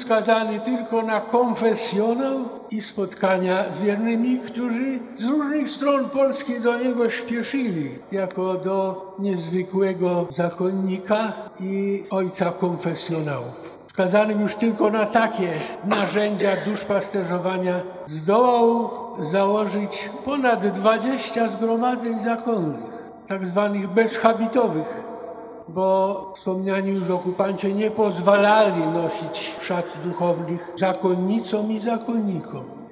skazany tylko na konfesjonał i spotkania z wiernymi, którzy z różnych stron Polski do niego śpieszyli, jako do niezwykłego zakonnika i ojca konfesjonałów. Skazanym już tylko na takie narzędzia duszpasterzowania zdołał założyć ponad 20 zgromadzeń zakonnych, tak zwanych bezhabitowych, bo wspomniani już okupanci nie pozwalali nosić szat duchownych zakonnicom i zakonnikom.